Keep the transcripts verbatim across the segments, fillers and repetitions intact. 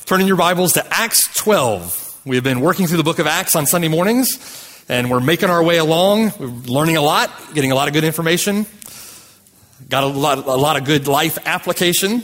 Turn in your Bibles to Acts twelve. We have been working through the book of Acts on Sunday mornings, and we're making our way along. We're learning a lot, getting a lot of good information, got a lot, a lot of good life application.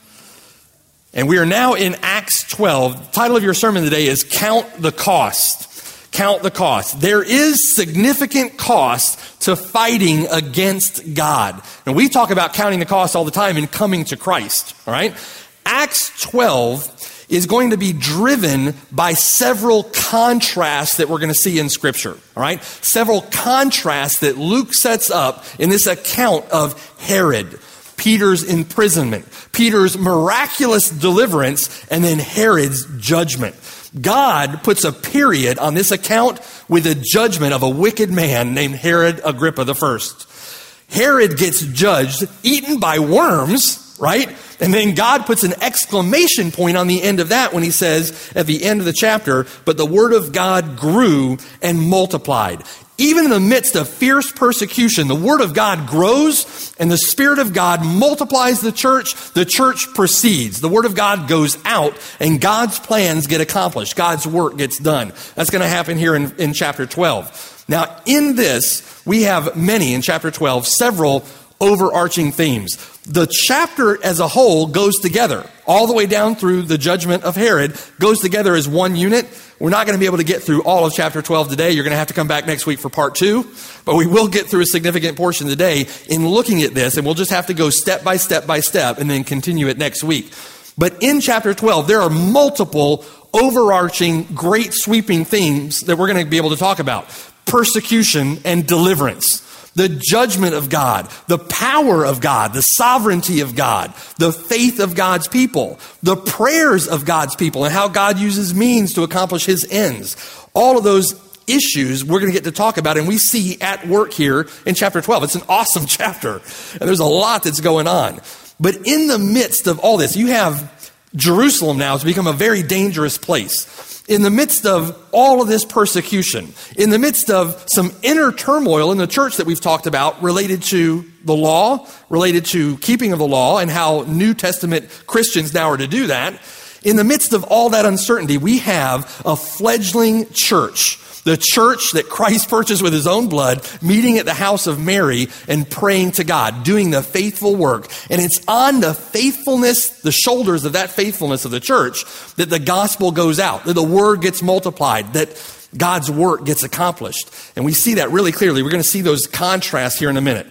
And we are now in Acts twelve. The title of your sermon today is Count the Cost. Count the cost. There is significant cost to fighting against God. And we talk about counting the cost all the time in coming to Christ, all right? Acts twelve is going to be driven by several contrasts that we're going to see in Scripture, all right? Several contrasts that Luke sets up in this account of Herod, Peter's imprisonment, Peter's miraculous deliverance, and then Herod's judgment. God puts a period on this account with a judgment of a wicked man named Herod Agrippa the First. Herod gets judged, eaten by worms, right? And then God puts an exclamation point on the end of that when he says at the end of the chapter, but the word of God grew and multiplied. Even in the midst of fierce persecution, the word of God grows and the Spirit of God multiplies the church. The church proceeds. The word of God goes out and God's plans get accomplished. God's work gets done. That's going to happen here in, in chapter twelve. Now, in this, we have many, in chapter twelve, several overarching themes. The chapter as a whole goes together, all the way down through the judgment of Herod, goes together as one unit. We're not going to be able to get through all of chapter twelve today. You're going to have to come back next week for part two. But we will get through a significant portion today in looking at this, and we'll just have to go step by step by step and then continue it next week. But in chapter twelve, there are multiple overarching, great sweeping themes that we're going to be able to talk about. Persecution and deliverance. The judgment of God, the power of God, the sovereignty of God, the faith of God's people, the prayers of God's people, and how God uses means to accomplish his ends. All of those issues we're going to get to talk about, and we see at work here in chapter twelve. It's an awesome chapter, and there's a lot that's going on. But in the midst of all this, you have Jerusalem now has become a very dangerous place. In the midst of all of this persecution, in the midst of some inner turmoil in the church that we've talked about related to the law, related to keeping of the law, and how New Testament Christians now are to do that, in the midst of all that uncertainty, we have a fledgling church. The church that Christ purchased with his own blood, meeting at the house of Mary and praying to God, doing the faithful work. And it's on the faithfulness, the shoulders of that faithfulness of the church, that the gospel goes out, that the word gets multiplied, that God's work gets accomplished. And we see that really clearly. We're going to see those contrasts here in a minute.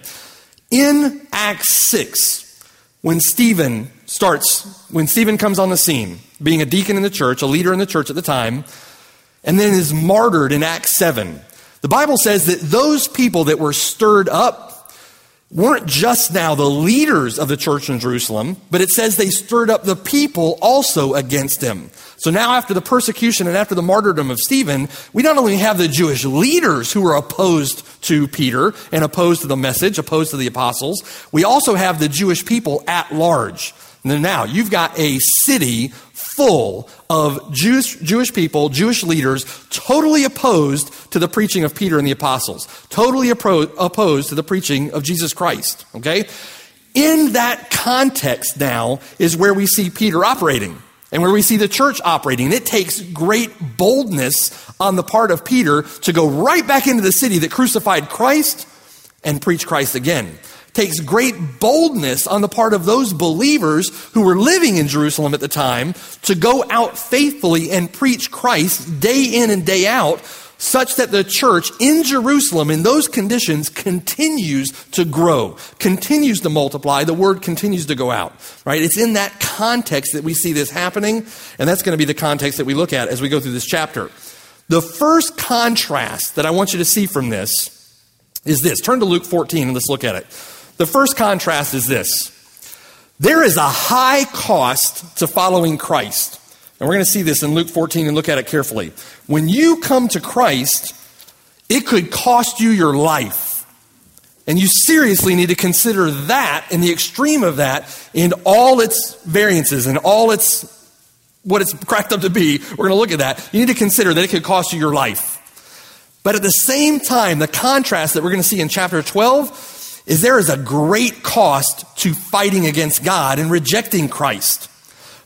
In Acts six, when Stephen starts, when Stephen comes on the scene, being a deacon in the church, a leader in the church at the time, and then is martyred in Acts seven. The Bible says that those people that were stirred up weren't just now the leaders of the church in Jerusalem, but it says they stirred up the people also against him. So now after the persecution and after the martyrdom of Stephen, we not only have the Jewish leaders who were opposed to Peter and opposed to the message, opposed to the apostles, we also have the Jewish people at large. And now you've got a city full of Jewish, Jewish people, Jewish leaders, totally opposed to the preaching of Peter and the apostles, totally appro- opposed to the preaching of Jesus Christ, okay? In that context now is where we see Peter operating and where we see the church operating. And it takes great boldness on the part of Peter to go right back into the city that crucified Christ and preach Christ again. Takes great boldness on the part of those believers who were living in Jerusalem at the time to go out faithfully and preach Christ day in and day out, such that the church in Jerusalem in those conditions continues to grow, continues to multiply. The word continues to go out, right? It's in that context that we see this happening, and that's going to be the context that we look at as we go through this chapter. The first contrast that I want you to see from this is this. Turn to Luke fourteen and let's look at it. The first contrast is this. There is a high cost to following Christ. And we're going to see this in Luke fourteen and look at it carefully. When you come to Christ, it could cost you your life. And you seriously need to consider that and the extreme of that in all its variances and all its, what it's cracked up to be. We're going to look at that. You need to consider that it could cost you your life. But at the same time, the contrast that we're going to see in chapter twelve is there is a great cost to fighting against God and rejecting Christ.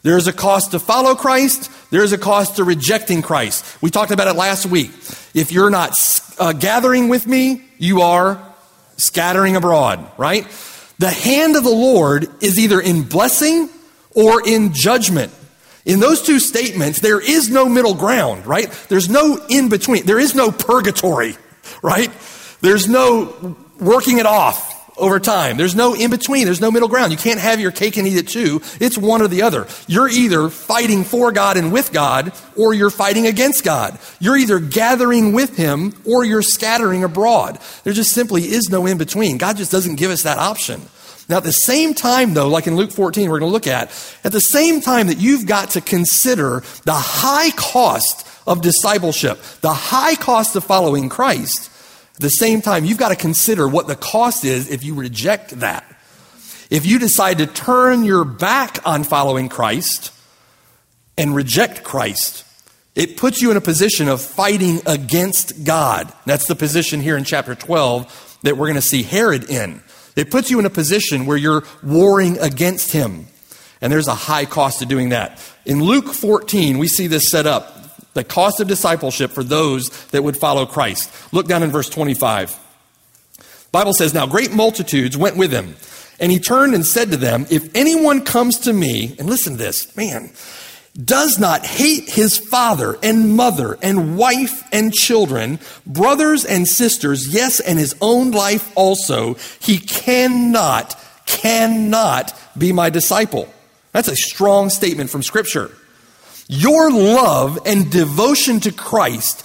There is a cost to follow Christ. There is a cost to rejecting Christ. We talked about it last week. If you're not uh, gathering with me, you are scattering abroad, right? The hand of the Lord is either in blessing or in judgment. In those two statements, there is no middle ground, right? There's no in between. There is no purgatory, right? There's no working it off over time. There's no in between. There's no middle ground. You can't have your cake and eat it too. It's one or the other. You're either fighting for God and with God, or you're fighting against God. You're either gathering with him or you're scattering abroad. There just simply is no in between. God just doesn't give us that option. Now, at the same time, though, like in Luke fourteen, we're going to look at, at the same time that you've got to consider the high cost of discipleship, the high cost of following Christ, at the same time, you've got to consider what the cost is if you reject that. If you decide to turn your back on following Christ and reject Christ, it puts you in a position of fighting against God. That's the position here in chapter twelve that we're going to see Herod in. It puts you in a position where you're warring against him. And there's a high cost to doing that. In Luke fourteen, we see this set up. The cost of discipleship for those that would follow Christ. Look down in verse twenty-five. The Bible says, now great multitudes went with him. And he turned and said to them, if anyone comes to me, and listen to this, man, does not hate his father and mother and wife and children, brothers and sisters, yes, and his own life also, he cannot, cannot be my disciple. That's a strong statement from Scripture. Your love and devotion to Christ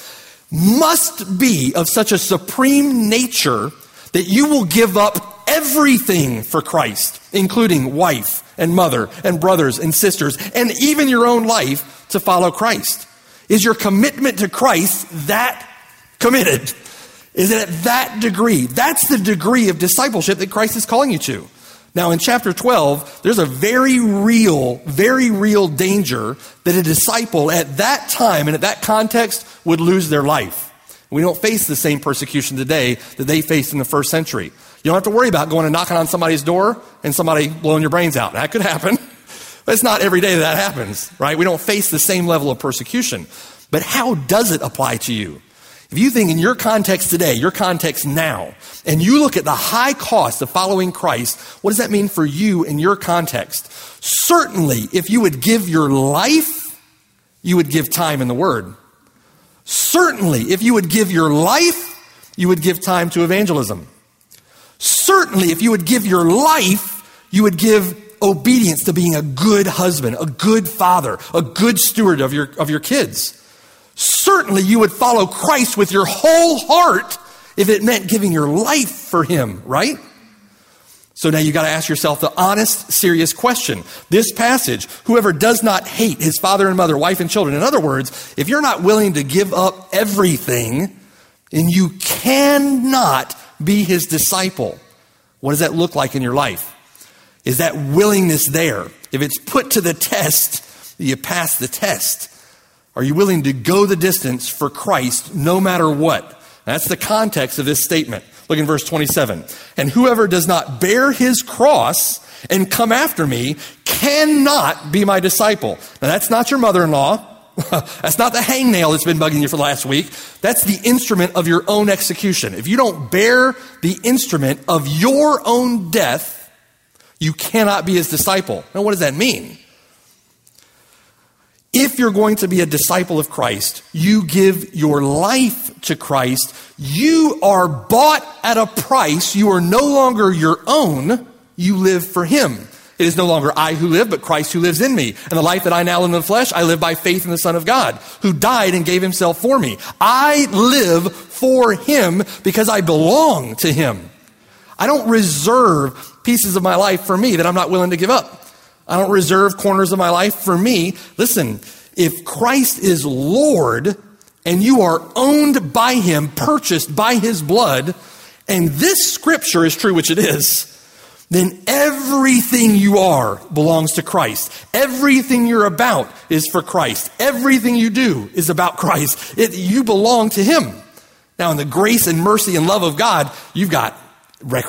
must be of such a supreme nature that you will give up everything for Christ, including wife and mother and brothers and sisters, and even your own life to follow Christ. Is your commitment to Christ that committed? Is it at that degree? That's the degree of discipleship that Christ is calling you to. Now, in chapter twelve, there's a very real, very real danger that a disciple at that time and at that context would lose their life. We don't face the same persecution today that they faced in the first century. You don't have to worry about going and knocking on somebody's door and somebody blowing your brains out. That could happen, but it's not every day that, that happens, right? We don't face the same level of persecution. But how does it apply to you? If you think in your context today, your context now, and you look at the high cost of following Christ, what does that mean for you in your context? Certainly, if you would give your life, you would give time in the Word. Certainly, if you would give your life, you would give time to evangelism. Certainly, if you would give your life, you would give obedience to being a good husband, a good father, a good steward of your, of your kids. Certainly, you would follow Christ with your whole heart if it meant giving your life for him, right? So now you got to ask yourself the honest, serious question. This passage, whoever does not hate his father and mother, wife and children. In other words, if you're not willing to give up everything, then you cannot be his disciple. What does that look like in your life? Is that willingness there? If it's put to the test, you pass the test. Are you willing to go the distance for Christ no matter what? That's the context of this statement. Look in verse twenty-seven. And whoever does not bear his cross and come after me cannot be my disciple. Now that's not your mother-in-law. That's not the hangnail that's been bugging you for last week. That's the instrument of your own execution. If you don't bear the instrument of your own death, you cannot be his disciple. Now what does that mean? If you're going to be a disciple of Christ, you give your life to Christ. You are bought at a price. You are no longer your own. You live for him. It is no longer I who live, but Christ who lives in me. And the life that I now live in the flesh, I live by faith in the Son of God, who died and gave himself for me. I live for him because I belong to him. I don't reserve pieces of my life for me that I'm not willing to give up. I don't reserve corners of my life for me. Listen, if Christ is Lord and you are owned by him, purchased by his blood, and this scripture is true, which it is, then everything you are belongs to Christ. Everything you're about is for Christ. Everything you do is about Christ. It, you belong to him. Now, in the grace and mercy and love of God, you've got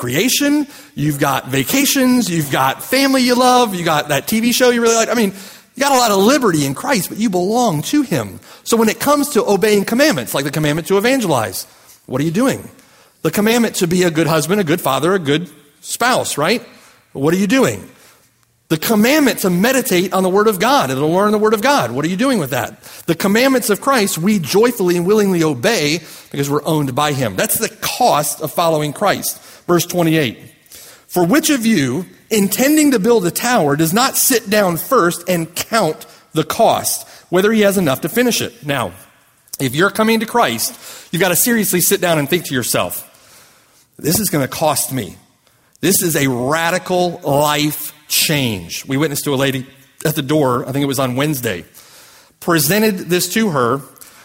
recreation, you've got vacations, you've got family you love, you got that T V show you really like. I mean, You got a lot of liberty in Christ, but you belong to him. So when it comes to obeying commandments, like the commandment to evangelize, what are you doing? The commandment to be a good husband, a good father, a good spouse, right? What are you doing? The commandment to meditate on the Word of God and to learn the Word of God. What are you doing with that? The commandments of Christ we joyfully and willingly obey because we're owned by him. That's the cost of following Christ. Verse twenty-eight. For which of you, intending to build a tower, does not sit down first and count the cost, whether he has enough to finish it? Now, if you're coming to Christ, you've got to seriously sit down and think to yourself, this is going to cost me. This is a radical life change. We witnessed to a lady at the door, I think it was on Wednesday, presented this to her.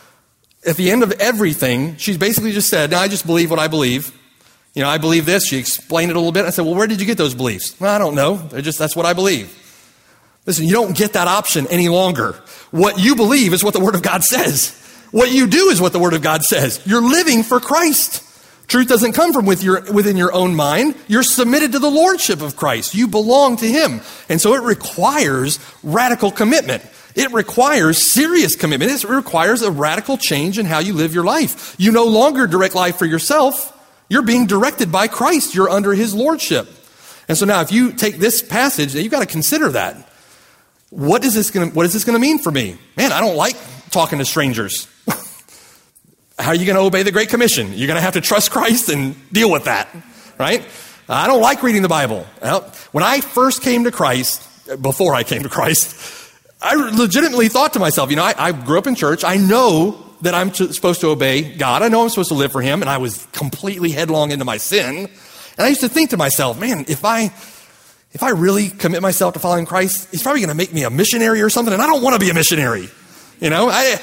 At the end of everything, she's basically just said, I just believe what I believe. You know, I believe this. She explained it a little bit. I said, well, where did you get those beliefs? Well, I don't know. They're just, that's what I believe. Listen, you don't get that option any longer. What you believe is what the Word of God says. What you do is what the Word of God says. You're living for Christ. Truth doesn't come from with your, within your own mind. You're submitted to the lordship of Christ. You belong to him. And so it requires radical commitment. It requires serious commitment. It requires a radical change in how you live your life. You no longer direct life for yourself. You're being directed by Christ. You're under his lordship. And so now if you take this passage, you've got to consider that. What is this going to, what is this going to mean for me? Man, I don't like talking to strangers. How are you going to obey the Great Commission? You're going to have to trust Christ and deal with that, right? I don't like reading the Bible. Well, when I first came to Christ, before I came to Christ, I legitimately thought to myself, you know, I, I grew up in church. I know that I'm to, supposed to obey God. I know I'm supposed to live for him. And I was completely headlong into my sin. And I used to think to myself, man, if I, if I really commit myself to following Christ, he's probably going to make me a missionary or something. And I don't want to be a missionary. You know, I,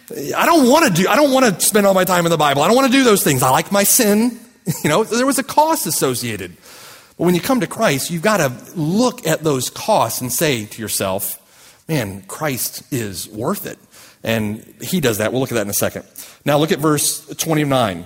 I don't want to do, I don't want to spend all my time in the Bible. I don't want to do those things. I like my sin. You know, there was a cost associated. But when you come to Christ, you've got to look at those costs and say to yourself, man, Christ is worth it. And he does that. We'll look at that in a second. Now look at verse twenty-nine.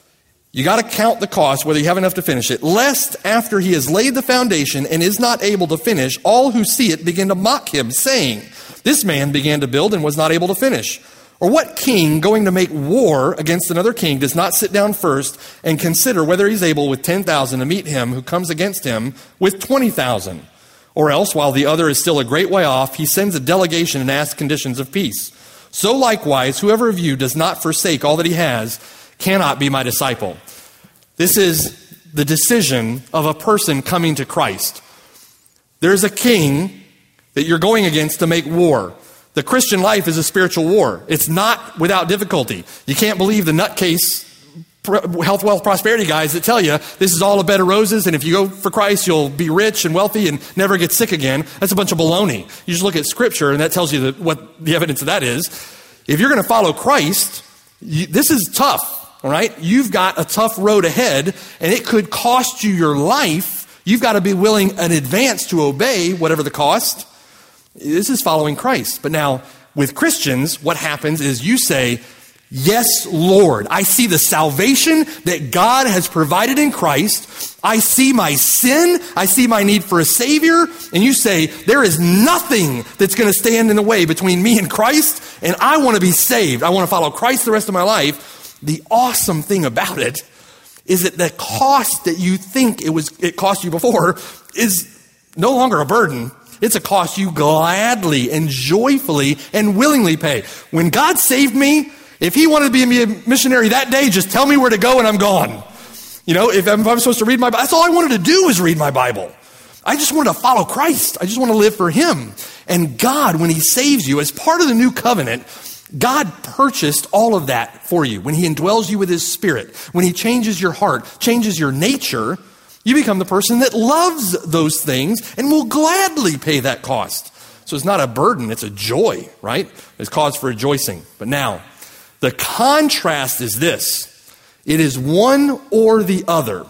You got to count the cost, whether you have enough to finish it, lest after he has laid the foundation and is not able to finish, all who see it begin to mock him, saying, this man began to build and was not able to finish. Or what king going to make war against another king does not sit down first and consider whether he's able with ten thousand to meet him who comes against him with twenty thousand? Or else, while the other is still a great way off, he sends a delegation and asks conditions of peace. So likewise, whoever of you does not forsake all that he has cannot be my disciple. This is the decision of a person coming to Christ. There's a king that you're going against to make war. The Christian life is a spiritual war. It's not without difficulty. You can't believe the nutcase health, wealth, prosperity guys that tell you this is all a bed of roses, and if you go for Christ, you'll be rich and wealthy and never get sick again. That's a bunch of baloney. You just look at Scripture, and that tells you that what the evidence of that is. If you're going to follow Christ, you, this is tough, all right? You've got a tough road ahead, and it could cost you your life. You've got to be willing in advance to obey whatever the cost. This is following Christ. But now, with Christians, what happens is you say, yes, Lord, I see the salvation that God has provided in Christ. I see my sin. I see my need for a Savior. And you say, there is nothing that's going to stand in the way between me and Christ, and I want to be saved. I want to follow Christ the rest of my life. The awesome thing about it is that the cost that you think it was it cost you before is no longer a burden. It's a cost you gladly and joyfully and willingly pay. When God saved me, if he wanted to be a missionary that day, just tell me where to go and I'm gone. You know, if I'm, if I'm supposed to read my Bible, that's all I wanted to do was read my Bible. I just wanted to follow Christ. I just want to live for him. And God, when he saves you, as part of the new covenant, God purchased all of that for you. When he indwells you with his Spirit, when he changes your heart, changes your nature, you become the person that loves those things and will gladly pay that cost. So it's not a burden, it's a joy, right? It's cause for rejoicing. But now, the contrast is this. It is one or the other.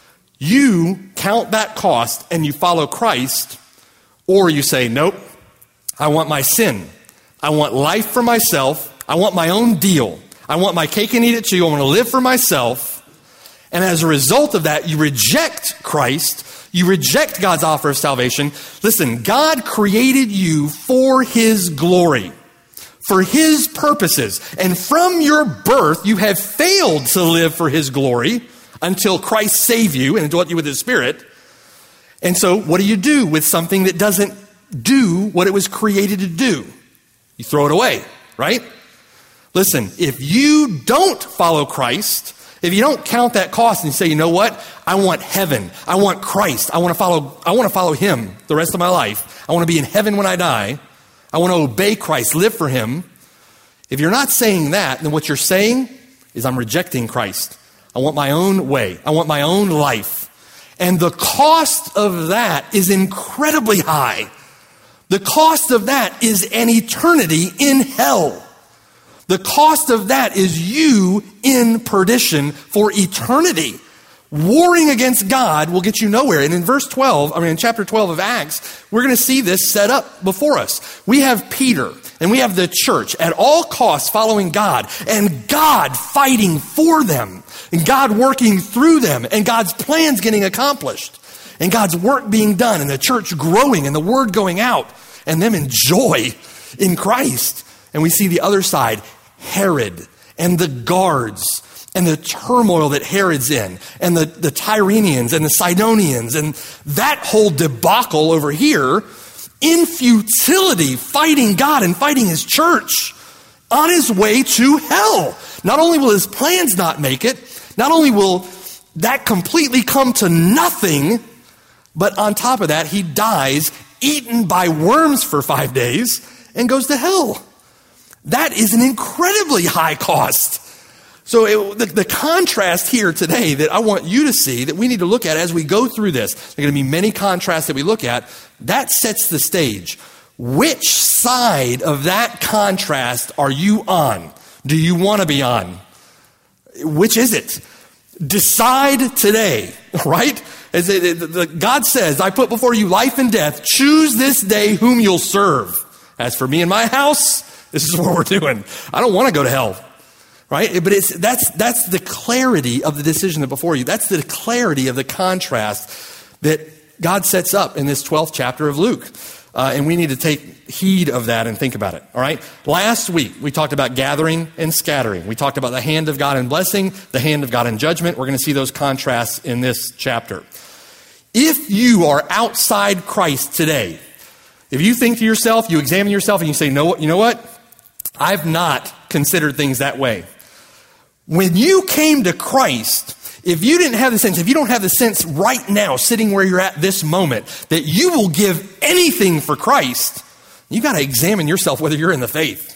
You count that cost and you follow Christ, or you say, nope, I want my sin. I want life for myself. I want my own deal. I want my cake and eat it too. I want to live for myself. And as a result of that, you reject Christ. You reject God's offer of salvation. Listen, God created you for his glory, for his purposes. And from your birth, you have failed to live for his glory until Christ save you and indwelt you with his Spirit. And so what do you do with something that doesn't do what it was created to do? You throw it away, right? Listen, if you don't follow Christ, if you don't count that cost and say, you know what? I want heaven. I want Christ. I want to follow, I want to follow him the rest of my life. I want to be in heaven when I die. I want to obey Christ, live for him. If you're not saying that, then what you're saying is I'm rejecting Christ. I want my own way. I want my own life. And the cost of that is incredibly high. The cost of that is an eternity in hell. The cost of that is you in perdition for eternity. Warring against God will get you nowhere. And in verse twelve, I mean in chapter twelve of Acts, we're going to see this set up before us. We have Peter and we have the church at all costs following God, and God fighting for them, and God working through them, and God's plans getting accomplished, and God's work being done, and the church growing, and the word going out, and them in joy in Christ. And we see the other side, Herod and the guards and the turmoil that Herod's in, and the, the Tyrenians and the Sidonians, and that whole debacle over here in futility, fighting God and fighting his church on his way to hell. Not only will his plans not make it, not only will that completely come to nothing, but on top of that, he dies eaten by worms for five days and goes to hell. That is an incredibly high cost. So it, the, the contrast here today that I want you to see, that we need to look at as we go through this, there are going to be many contrasts that we look at, that sets the stage. Which side of that contrast are you on? Do you want to be on? Which is it? Decide today, right? As it, the, the, God says, I put before you life and death. Choose this day whom you'll serve. As for me and my house, this is what we're doing. I don't want to go to hell, right? But it's that's that's the clarity of the decision that before you. That's the clarity of the contrast that God sets up in this twelfth chapter of Luke. Uh, and we need to take heed of that and think about it, all right? Last week, we talked about gathering and scattering. We talked about the hand of God in blessing, the hand of God in judgment. We're going to see those contrasts in this chapter. If you are outside Christ today, if you think to yourself, you examine yourself and you say, no, you know what? I've not considered things that way. When you came to Christ, if you didn't have the sense, if you don't have the sense right now, sitting where you're at this moment, that you will give anything for Christ, you got to examine yourself whether you're in the faith.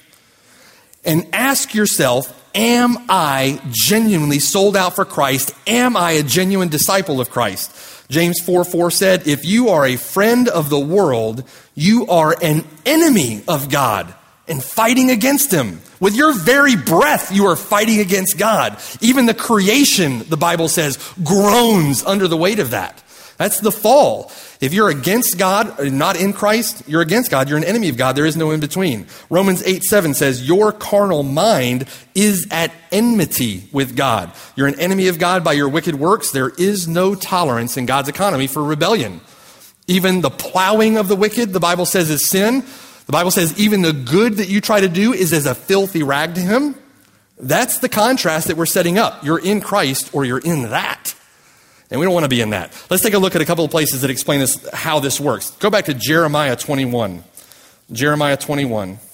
And ask yourself, am I genuinely sold out for Christ? Am I a genuine disciple of Christ? James four four said, if you are a friend of the world, you are an enemy of God and fighting against him. With your very breath, you are fighting against God. Even the creation, the Bible says, groans under the weight of that. That's the fall. If you're against God, or not in Christ, you're against God. You're an enemy of God. There is no in between. Romans eight seven says, your carnal mind is at enmity with God. You're an enemy of God by your wicked works. There is no tolerance in God's economy for rebellion. Even the plowing of the wicked, the Bible says, is sin. The Bible says even the good that you try to do is as a filthy rag to him. That's the contrast that we're setting up. You're in Christ or you're in that. And we don't want to be in that. Let's take a look at a couple of places that explain this, how this works. Go back to Jeremiah twenty-one. Jeremiah twenty-one. I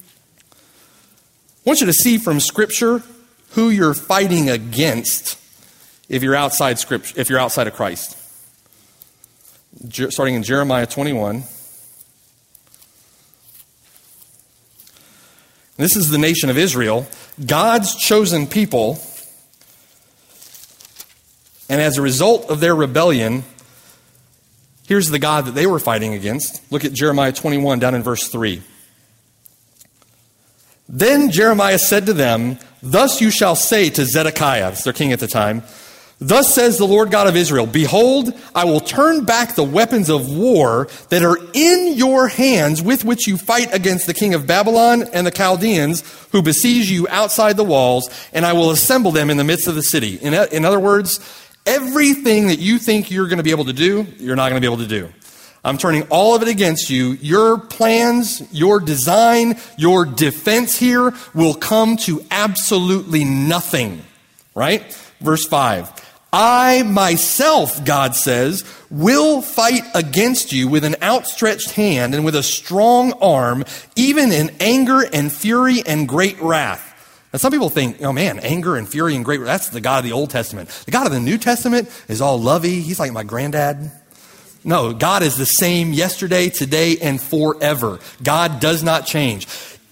want you to see from Scripture who you're fighting against if you're outside Scripture, if you're outside of Christ. Starting in Jeremiah twenty-one. This is the nation of Israel, God's chosen people. And as a result of their rebellion, here's the God that they were fighting against. Look at Jeremiah twenty-one down in verse three. Then Jeremiah said to them, thus you shall say to Zedekiah, that's their king at the time, thus says the Lord God of Israel, behold, I will turn back the weapons of war that are in your hands with which you fight against the king of Babylon and the Chaldeans who besiege you outside the walls, and I will assemble them in the midst of the city. In, in other words, Everything that you think you're going to be able to do, you're not going to be able to do. I'm turning all of it against you. Your plans, your design, your defense here will come to absolutely nothing, right? Verse five, I myself, God says, will fight against you with an outstretched hand and with a strong arm, even in anger and fury and great wrath. Now, some people think, oh man, anger and fury and great wrath, that's the God of the Old Testament. The God of the New Testament is all lovey. He's like my granddad. No, God is the same yesterday, today, and forever. God does not change.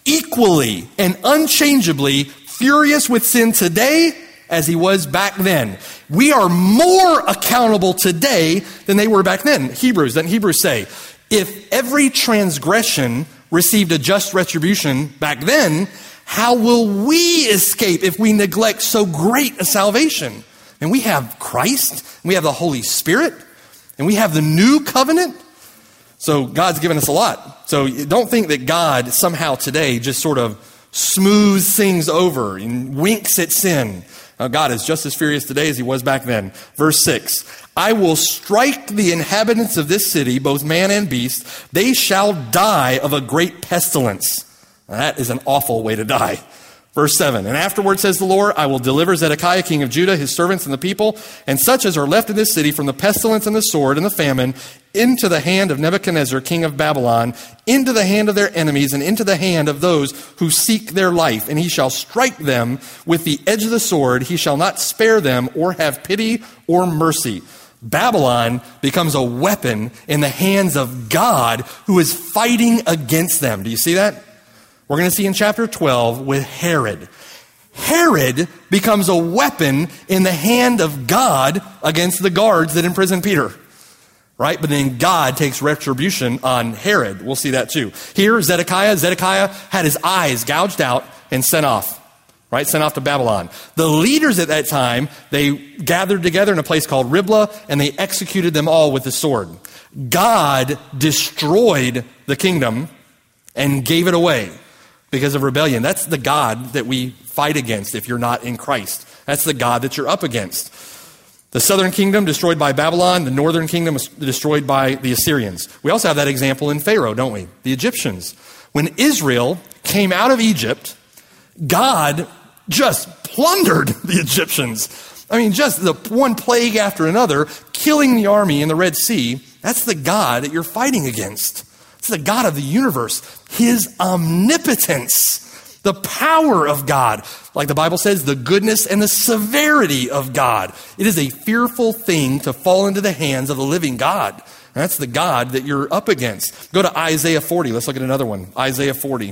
Equally and unchangeably furious with sin today as he was back then. We are more accountable today than they were back then. Hebrews, doesn't Hebrews say, if every transgression received a just retribution back then, how will we escape if we neglect so great a salvation? And we have Christ, we have the Holy Spirit, and we have the new covenant. So God's given us a lot. So don't think that God somehow today just sort of smooths things over and winks at sin. Now, God is just as furious today as he was back then. Verse six, I will strike the inhabitants of this city, both man and beast. They shall die of a great pestilence. Now, that is an awful way to die. Verse seven, and afterward, says the Lord, I will deliver Zedekiah, king of Judah, his servants and the people, and such as are left in this city from the pestilence and the sword and the famine, into the hand of Nebuchadnezzar, king of Babylon, into the hand of their enemies, and into the hand of those who seek their life. And he shall strike them with the edge of the sword. He shall not spare them or have pity or mercy. Babylon becomes a weapon in the hands of God who is fighting against them. Do you see that? We're going to see in chapter twelve with Herod. Herod becomes a weapon in the hand of God against the guards that imprisoned Peter. Right? But then God takes retribution on Herod. We'll see that too. Here, Zedekiah, Zedekiah had his eyes gouged out and sent off. Right? Sent off to Babylon. The leaders at that time, they gathered together in a place called Riblah, and they executed them all with the sword. God destroyed the kingdom and gave it away because of rebellion. That's the God that we fight against if you're not in Christ. That's the God that you're up against. The southern kingdom destroyed by Babylon, the northern kingdom was destroyed by the Assyrians. We also have that example in Pharaoh, don't we? The Egyptians. When Israel came out of Egypt, God just plundered the Egyptians. I mean, just the one plague after another, killing the army in the Red Sea. That's the God that you're fighting against. It's the God of the universe. His omnipotence. The power of God, like the Bible says, the goodness and the severity of God. It is a fearful thing to fall into the hands of the living God. And that's the God that you're up against. Go to Isaiah forty. Let's look at another one. Isaiah forty.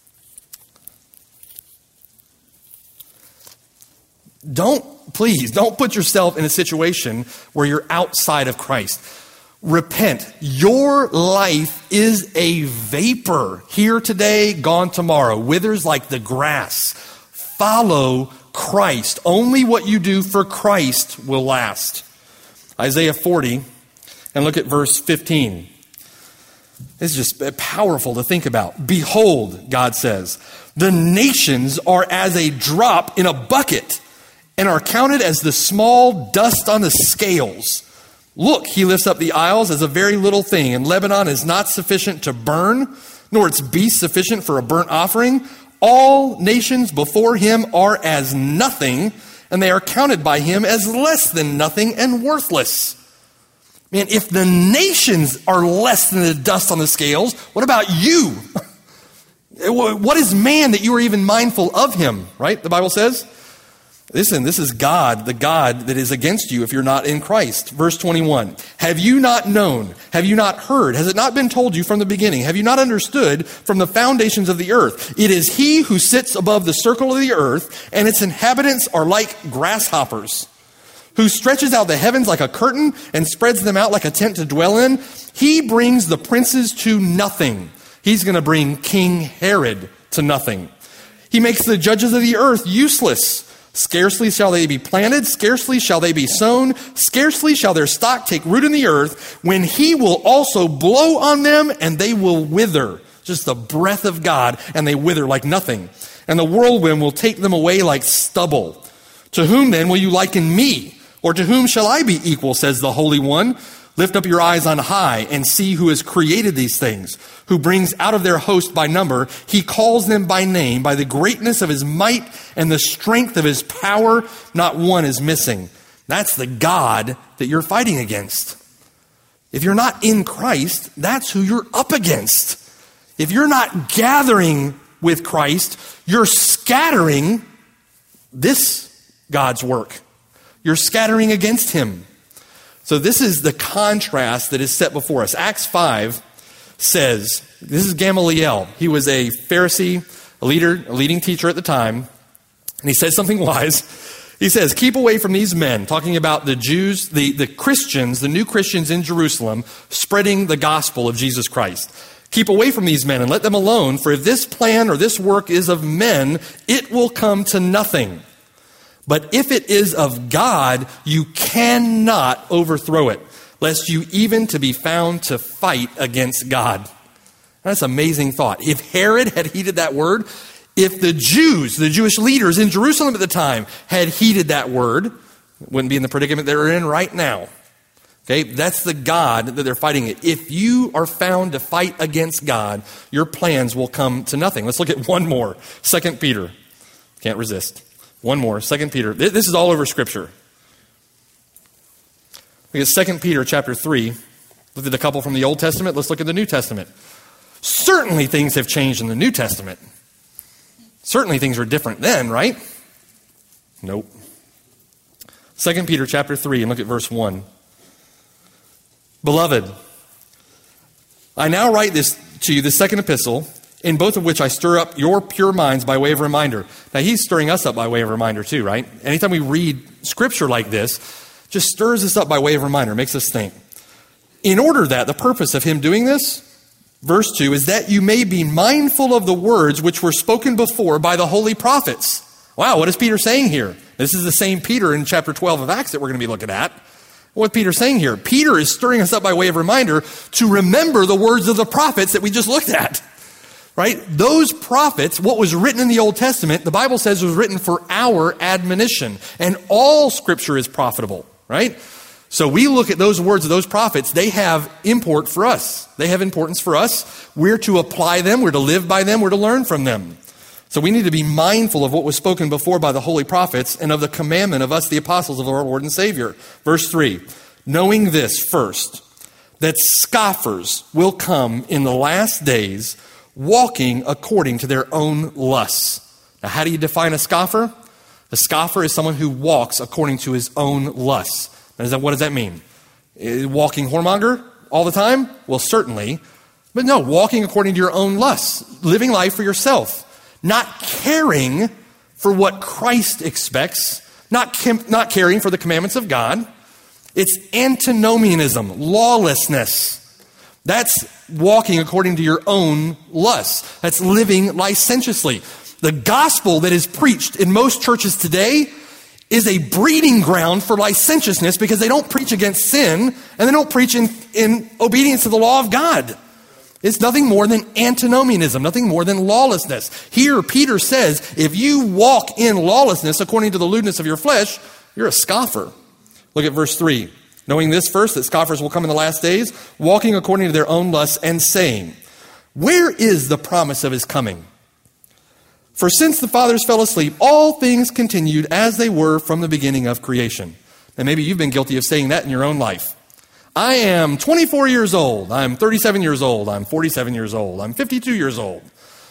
Don't, please, don't put yourself in a situation where you're outside of Christ. Repent. Your life is a vapor. Here today, gone tomorrow. Withers like the grass. Follow Christ. Only what you do for Christ will last. Isaiah forty, and look at verse fifteen. It's just powerful to think about. Behold, God says, the nations are as a drop in a bucket and are counted as the small dust on the scales. Look, he lifts up the isles as a very little thing, and Lebanon is not sufficient to burn, nor its beasts sufficient for a burnt offering. All nations before him are as nothing, and they are counted by him as less than nothing and worthless. Man, if the nations are less than the dust on the scales, what about you? What is man that you are even mindful of him, right? The Bible says. Listen, this is God, the God that is against you if you're not in Christ. Verse twenty-one, have you not known? Have you not heard? Has it not been told you from the beginning? Have you not understood from the foundations of the earth? It is he who sits above the circle of the earth, and its inhabitants are like grasshoppers, who stretches out the heavens like a curtain and spreads them out like a tent to dwell in. He brings the princes to nothing. He's going to bring King Herod to nothing. He makes the judges of the earth useless. Scarcely shall they be planted, scarcely shall they be sown, scarcely shall their stock take root in the earth, when he will also blow on them and they will wither. Just the breath of God, and they wither like nothing. And the whirlwind will take them away like stubble. To whom then will you liken me? Or to whom shall I be equal, says the Holy One? Lift up your eyes on high and see who has created these things, who brings out of their host by number. He calls them by name, by the greatness of his might and the strength of his power. Not one is missing. That's the God that you're fighting against. If you're not in Christ, that's who you're up against. If you're not gathering with Christ, you're scattering this God's work. You're scattering against him. So this is the contrast that is set before us. Acts five says, this is Gamaliel. He was a Pharisee, a leader, a leading teacher at the time. And he says something wise. He says, keep away from these men, talking about the Jews, the, the Christians, the new Christians in Jerusalem, spreading the gospel of Jesus Christ. Keep away from these men and let them alone, for if this plan or this work is of men, it will come to nothing. But if it is of God, you cannot overthrow it, lest you even to be found to fight against God. That's an amazing thought. If Herod had heeded that word, if the Jews, the Jewish leaders in Jerusalem at the time, had heeded that word, wouldn't be in the predicament they're in right now. Okay, that's the God that they're fighting it. If you are found to fight against God, your plans will come to nothing. Let's look at one more. Second Peter. Can't resist. One more. Second Peter. This is all over Scripture. Look at Second Peter chapter three. Look at a couple from the Old Testament. Let's look at the New Testament. Certainly things have changed in the New Testament. Certainly things were different then, right? Nope. Second Peter chapter three, and look at verse one. Beloved, I now write this to you, the second epistle, in both of which I stir up your pure minds by way of reminder. Now, he's stirring us up by way of reminder too, right? Anytime we read Scripture like this, just stirs us up by way of reminder, makes us think. In order that, the purpose of him doing this, verse two, is that you may be mindful of the words which were spoken before by the holy prophets. Wow, what is Peter saying here? This is the same Peter in chapter twelve of Acts that we're going to be looking at. What Peter's saying here? Peter is stirring us up by way of reminder to remember the words of the prophets that we just looked at. Right? Those prophets, what was written in the Old Testament, the Bible says was written for our admonition. And all Scripture is profitable. Right? So we look at those words of those prophets, they have import for us. They have importance for us. We're to apply them, we're to live by them, we're to learn from them. So we need to be mindful of what was spoken before by the holy prophets and of the commandment of us, the apostles of our Lord and Savior. Verse three, knowing this first, that scoffers will come in the last days, walking according to their own lusts. Now, how do you define a scoffer? A scoffer is someone who walks according to his own lusts. Now, is that, what does that mean? Walking whoremonger all the time? Well, certainly. But no, walking according to your own lusts. Living life for yourself. Not caring for what Christ expects. Not, com- not caring for the commandments of God. It's antinomianism, lawlessness. That's walking according to your own lusts. That's living licentiously. The gospel that is preached in most churches today is a breeding ground for licentiousness because they don't preach against sin and they don't preach in, in obedience to the law of God. It's nothing more than antinomianism, nothing more than lawlessness. Here, Peter says, if you walk in lawlessness according to the lewdness of your flesh, you're a scoffer. Look at verse three. Knowing this first, that scoffers will come in the last days, walking according to their own lusts and saying, where is the promise of his coming? For since the fathers fell asleep, all things continued as they were from the beginning of creation. And maybe you've been guilty of saying that in your own life. I am twenty-four years old. I'm thirty-seven years old. I'm forty-seven years old. I'm fifty-two years old.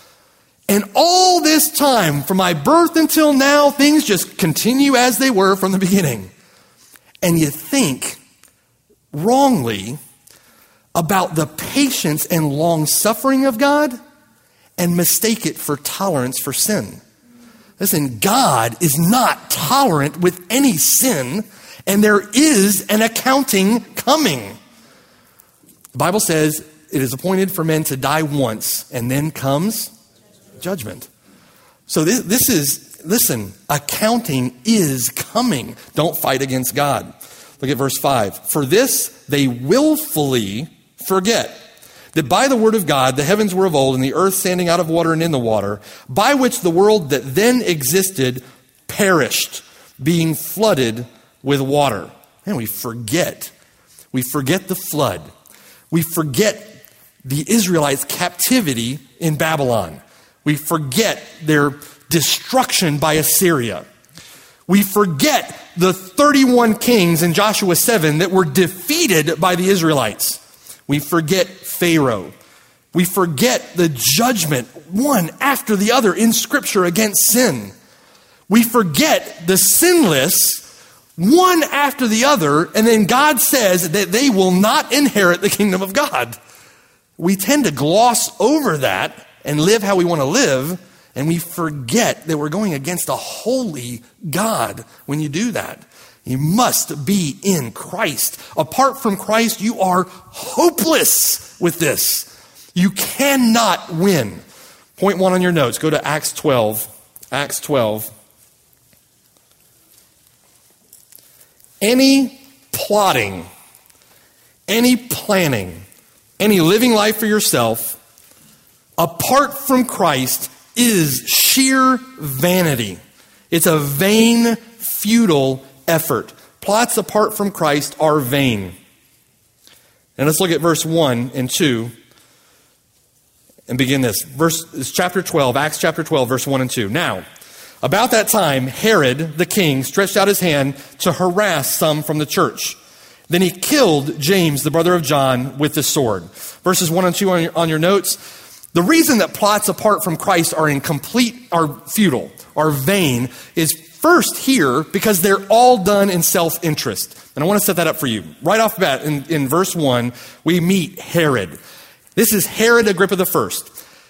And all this time, from my birth until now, things just continue as they were from the beginning. And you think wrongly about the patience and long-suffering of God and mistake it for tolerance for sin. Listen, God is not tolerant with any sin, and there is an accounting coming. The Bible says it is appointed for men to die once, and then comes judgment. So this, this is, listen, accounting is coming. Don't fight against God. Look at verse five. For this they willfully forget that by the word of God the heavens were of old, and the earth standing out of water and in the water, by which the world that then existed perished, being flooded with water. Man, we forget. We forget the flood. We forget the Israelites' captivity in Babylon. We forget their destruction by Assyria. We forget the thirty-one kings in Joshua seven that were defeated by the Israelites. We forget Pharaoh. We forget the judgment, one after the other in Scripture against sin. We forget the sinless, one after the other, and then God says that they will not inherit the kingdom of God. We tend to gloss over that and live how we want to live, and we forget that we're going against a holy God when you do that. You must be in Christ. Apart from Christ, you are hopeless with this. You cannot win. Point one on your notes. Go to Acts twelve. Acts twelve. Any plotting, any planning, any living life for yourself, apart from Christ, is sheer vanity. It's a vain, futile effort. Plots apart from Christ are vain. And let's look at verse one and two and begin this. Verse, it's chapter twelve, Acts chapter twelve, verse one and two. Now, about that time, Herod the king stretched out his hand to harass some from the church. Then he killed James, the brother of John, with the sword. Verses one and two on your, on your notes. The reason that plots apart from Christ are incomplete, are futile, are vain, is first here because they're all done in self-interest. And I want to set that up for you. Right off the bat, in, in verse one, we meet Herod. This is Herod Agrippa the First.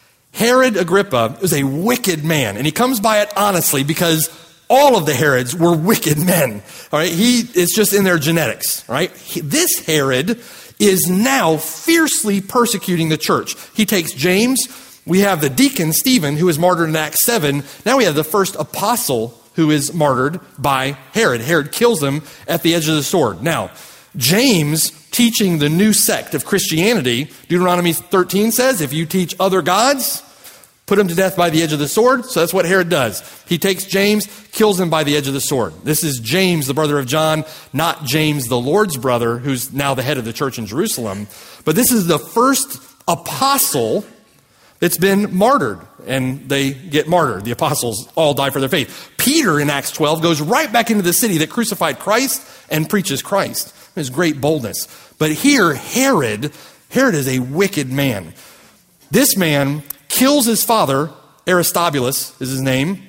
Herod Agrippa is a wicked man, and he comes by it honestly because all of the Herods were wicked men. All right, he it's just in their genetics. Right, he, this Herod is now fiercely persecuting the church. He takes James. We have the deacon Stephen, who is martyred in Acts seven. Now we have the first apostle who is martyred by Herod. Herod kills him at the edge of the sword. Now, James, teaching the new sect of Christianity, Deuteronomy thirteen says, if you teach other gods, put him to death by the edge of the sword. So that's what Herod does. He takes James, kills him by the edge of the sword. This is James, the brother of John, not James, the Lord's brother, who's now the head of the church in Jerusalem. But this is the first apostle that's been martyred, and they get martyred. The apostles all die for their faith. Peter in Acts twelve goes right back into the city that crucified Christ and preaches Christ. There's great boldness. But here, Herod, Herod is a wicked man. This man kills his father, Aristobulus is his name,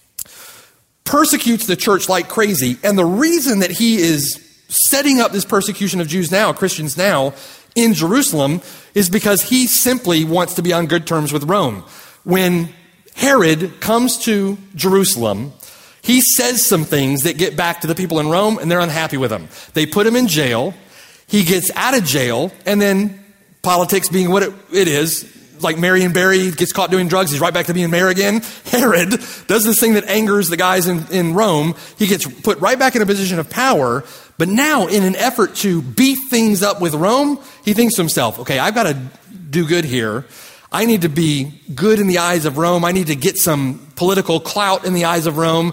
persecutes the church like crazy. And the reason that he is setting up this persecution of Jews now, Christians now, in Jerusalem, is because he simply wants to be on good terms with Rome. When Herod comes to Jerusalem, he says some things that get back to the people in Rome, and they're unhappy with him. They put him in jail. He gets out of jail, and then politics being what it, it is, like Marion Barry gets caught doing drugs, he's right back to being mayor again. Herod does this thing that angers the guys in, in Rome. He gets put right back in a position of power, but now in an effort to beef things up with Rome, he thinks to himself, okay, I've got to do good here. I need to be good in the eyes of Rome. I need to get some political clout in the eyes of Rome.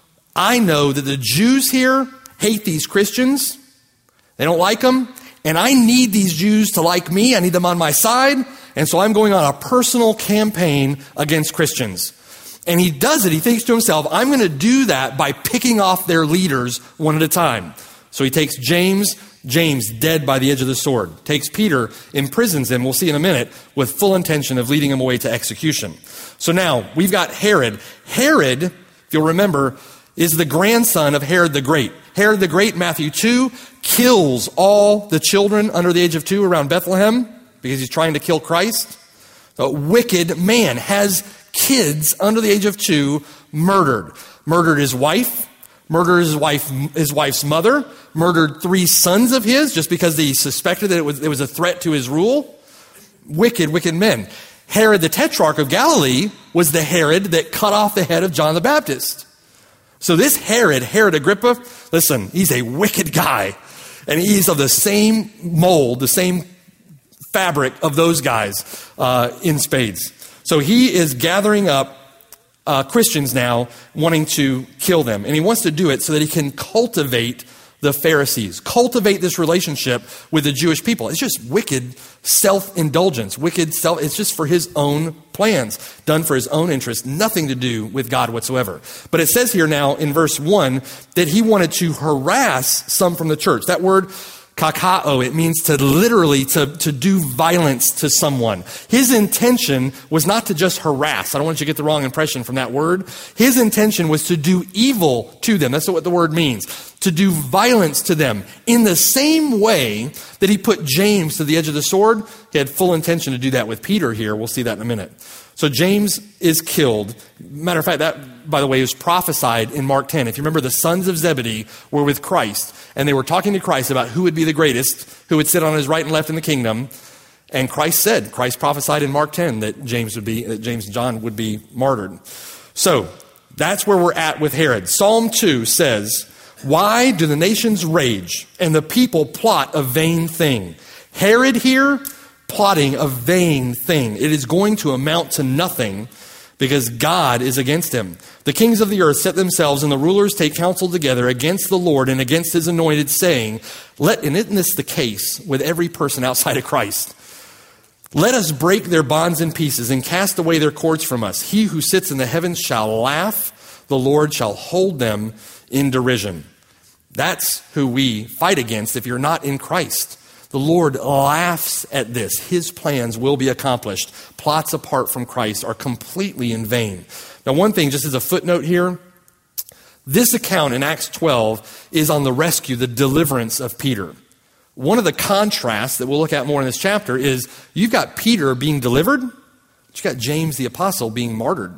I know that the Jews here hate these Christians. They don't like them. And I need these Jews to like me. I need them on my side. And so I'm going on a personal campaign against Christians. And he does it. He thinks to himself, I'm going to do that by picking off their leaders one at a time. So he takes James, James dead by the edge of the sword. Takes Peter, imprisons him, we'll see in a minute, with full intention of leading him away to execution. So now we've got Herod. Herod, if you'll remember, is the grandson of Herod the Great. Herod the Great, Matthew two, kills all the children under the age of two around Bethlehem because he's trying to kill Christ. A wicked man has kids under the age of two murdered. Murdered his wife, murdered his wife, his wife's mother, murdered three sons of his just because he suspected that it was, it was a threat to his rule. Wicked, wicked men. Herod the Tetrarch of Galilee was the Herod that cut off the head of John the Baptist. So this Herod, Herod Agrippa, listen, he's a wicked guy. And he's of the same mold, the same fabric of those guys uh, in spades. So he is gathering up uh, Christians now, wanting to kill them. And he wants to do it so that he can cultivate the Pharisees. Cultivate this relationship with the Jewish people. It's just wicked self-indulgence, wicked self, it's just for his own plans, done for his own interest, nothing to do with God whatsoever. But it says here now in verse one that he wanted to harass some from the church. That word kakao, it means to literally to, to do violence to someone. His intention was not to just harass. I don't want you to get the wrong impression from that word. His intention was to do evil to them. That's what the word means. To do violence to them. In the same way that he put James to the edge of the sword, he had full intention to do that with Peter here. We'll see that in a minute. So James is killed. Matter of fact, that, by the way, was prophesied in Mark ten. If you remember, the sons of Zebedee were with Christ, and they were talking to Christ about who would be the greatest, who would sit on his right and left in the kingdom. And Christ said, Christ prophesied in Mark ten that James would be, that James and John would be martyred. So that's where we're at with Herod. Psalm two says, "Why do the nations rage and the people plot a vain thing?" Herod here, plotting a vain thing. It is going to amount to nothing because God is against him. The kings of the earth set themselves and the rulers take counsel together against the Lord and against his anointed, saying, let, and isn't this the case with every person outside of Christ? Let us break their bonds in pieces and cast away their cords from us. He who sits in the heavens shall laugh. The Lord shall hold them in derision. That's who we fight against if you're not in Christ. The Lord laughs at this. His plans will be accomplished. Plots apart from Christ are completely in vain. Now, one thing, just as a footnote here, this account in Acts twelve is on the rescue, the deliverance of Peter. One of the contrasts that we'll look at more in this chapter is you've got Peter being delivered, but you've got James the apostle being martyred.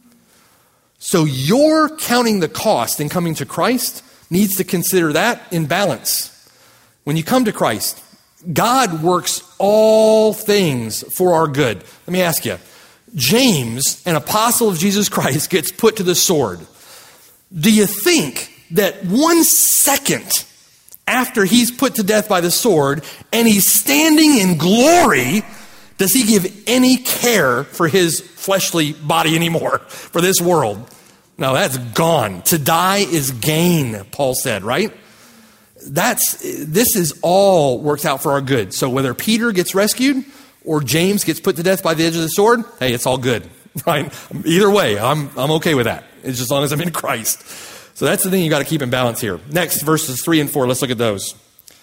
So your counting the cost in coming to Christ needs to consider that in balance. When you come to Christ, God works all things for our good. Let me ask you, James, an apostle of Jesus Christ, gets put to the sword. Do you think that one second after he's put to death by the sword and he's standing in glory, does he give any care for his fleshly body anymore, for this world? No, that's gone. To die is gain, Paul said, right? That's, this is all worked out for our good. So whether Peter gets rescued or James gets put to death by the edge of the sword, hey, it's all good, right? Either way, I'm, I'm okay with that. It's just as long as I'm in Christ. So that's the thing you got to keep in balance here. Next, verses three and four, let's look at those.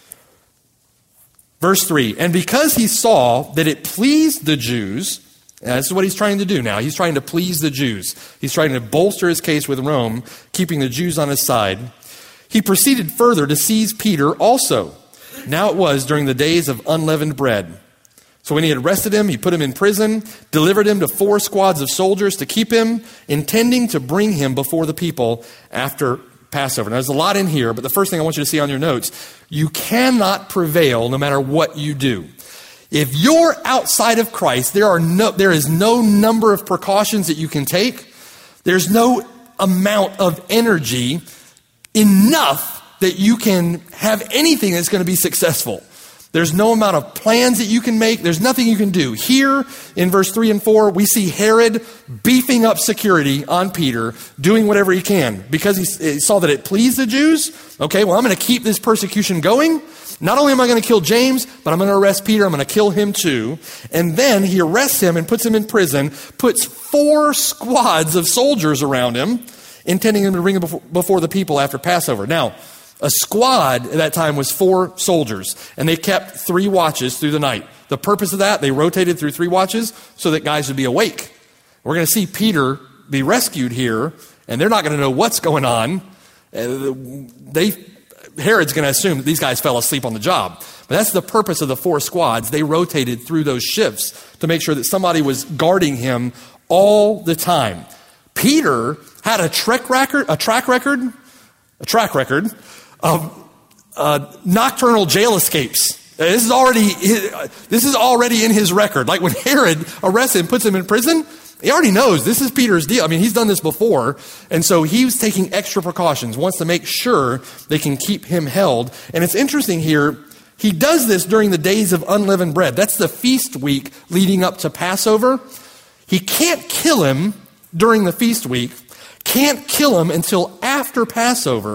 Verse three, and because he saw that it pleased the Jews, and this is what he's trying to do now. He's trying to please the Jews. He's trying to bolster his case with Rome, keeping the Jews on his side. He proceeded further to seize Peter also. Now it was during the days of unleavened bread. So when he had arrested him, he put him in prison, delivered him to four squads of soldiers to keep him, intending to bring him before the people after Passover. Now there's a lot in here, but the first thing I want you to see on your notes, you cannot prevail no matter what you do. If you're outside of Christ, there are no, there is no number of precautions that you can take. There's no amount of energy enough that you can have anything that's going to be successful. There's no amount of plans that you can make. There's nothing you can do. Here in verse three and four, we see Herod beefing up security on Peter, doing whatever he can because he saw that it pleased the Jews. Okay, well, I'm going to keep this persecution going. Not only am I going to kill James, but I'm going to arrest Peter. I'm going to kill him too. And then he arrests him and puts him in prison, puts four squads of soldiers around him, intending him to bring him before, before the people after Passover. Now, a squad at that time was four soldiers, and they kept three watches through the night. The purpose of that, they rotated through three watches so that guys would be awake. We're going to see Peter be rescued here, and they're not going to know what's going on. Uh, they, Herod's going to assume that these guys fell asleep on the job. But that's the purpose of the four squads. They rotated through those shifts to make sure that somebody was guarding him all the time. Peter had a track record, a track record, a track record of uh, nocturnal jail escapes. This is already this is already in his record. Like when Herod arrests him, puts him in prison, he already knows this is Peter's deal. I mean, he's done this before, and so he was taking extra precautions, wants to make sure they can keep him held. And it's interesting here. He does this during the days of unleavened bread. That's the feast week leading up to Passover. He can't kill him during the feast week, can't kill him until after Passover.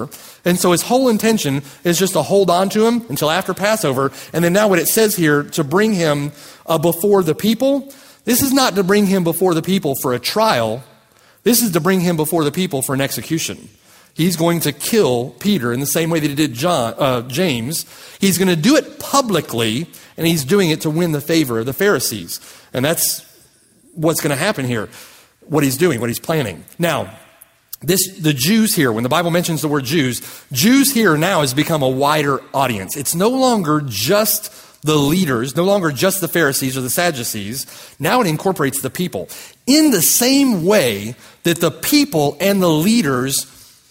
And so his whole intention is just to hold on to him until after Passover. And then now what it says here, to bring him uh, before the people. This is not to bring him before the people for a trial. This is to bring him before the people for an execution. He's going to kill Peter in the same way that he did John, uh, James. He's going to do it publicly, and he's doing it to win the favor of the Pharisees. And that's what's going to happen here, what he's doing, what he's planning. Now, this the Jews here, when the Bible mentions the word Jews, Jews here now has become a wider audience. It's no longer just the leaders, no longer just the Pharisees or the Sadducees. Now it incorporates the people. In the same way that the people and the leaders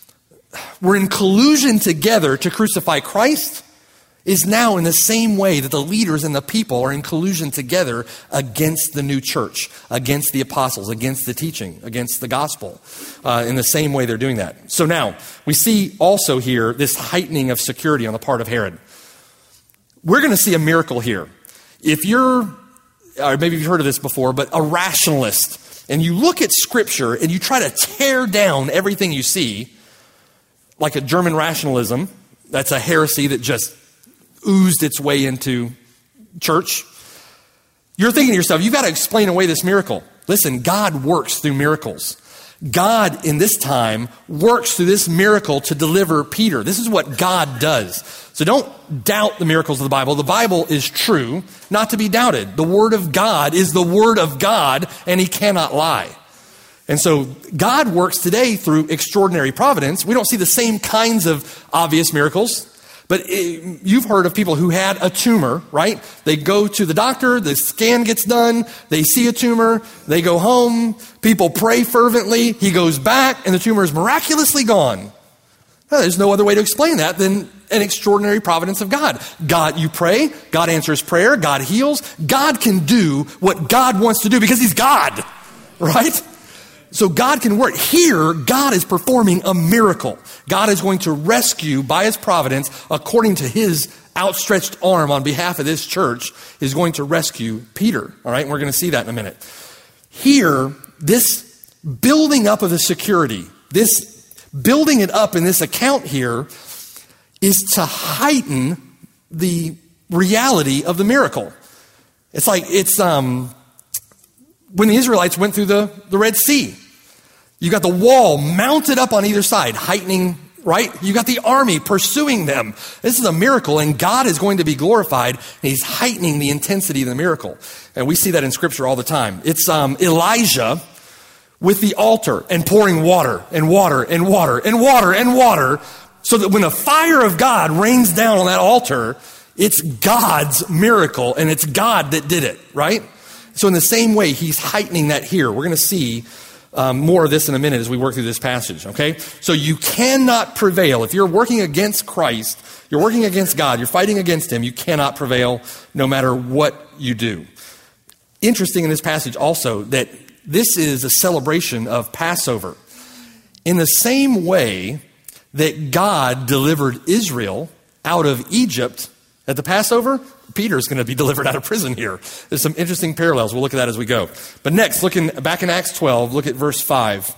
were in collusion together to crucify Christ, is now in the same way that the leaders and the people are in collusion together against the new church, against the apostles, against the teaching, against the gospel. Uh, in the same way they're doing that. So now, we see also here this heightening of security on the part of Herod. We're going to see a miracle here. If you're, or maybe you've heard of this before, but a rationalist, and you look at Scripture and you try to tear down everything you see, like a German rationalism, that's a heresy that just oozed its way into church. You're thinking to yourself, you've got to explain away this miracle. Listen, God works through miracles. God, in this time, works through this miracle to deliver Peter. This is what God does. So don't doubt the miracles of the Bible. The Bible is true, not to be doubted. The Word of God is the Word of God, and He cannot lie. And so God works today through extraordinary providence. We don't see the same kinds of obvious miracles. But it, you've heard of people who had a tumor, right? They go to the doctor, the scan gets done, they see a tumor, they go home, people pray fervently, he goes back, and the tumor is miraculously gone. Well, there's no other way to explain that than an extraordinary providence of God. God, you pray, God answers prayer, God heals. God can do what God wants to do because He's God, right? So God can work. Here, God is performing a miracle. God is going to rescue by His providence, according to His outstretched arm on behalf of this church, is going to rescue Peter. All right, and we're going to see that in a minute. Here, this building up of the security, this building it up in this account here, is to heighten the reality of the miracle. It's like, it's um, when the Israelites went through the, the Red Sea. You got the wall mounted up on either side, heightening, right? You got the army pursuing them. This is a miracle, and God is going to be glorified, and He's heightening the intensity of the miracle. And we see that in Scripture all the time. It's um, Elijah with the altar and pouring water and water and water and water and water, so that when the fire of God rains down on that altar, it's God's miracle, and it's God that did it, right? So in the same way, He's heightening that here. We're going to see Um, more of this in a minute as we work through this passage, okay? So you cannot prevail. If you're working against Christ, you're working against God, you're fighting against Him, you cannot prevail no matter what you do. Interesting in this passage also that this is a celebration of Passover. In the same way that God delivered Israel out of Egypt at the Passover, Peter's going to be delivered out of prison here. There's some interesting parallels. We'll look at that as we go. But next, looking back in Acts twelve, look at verse five.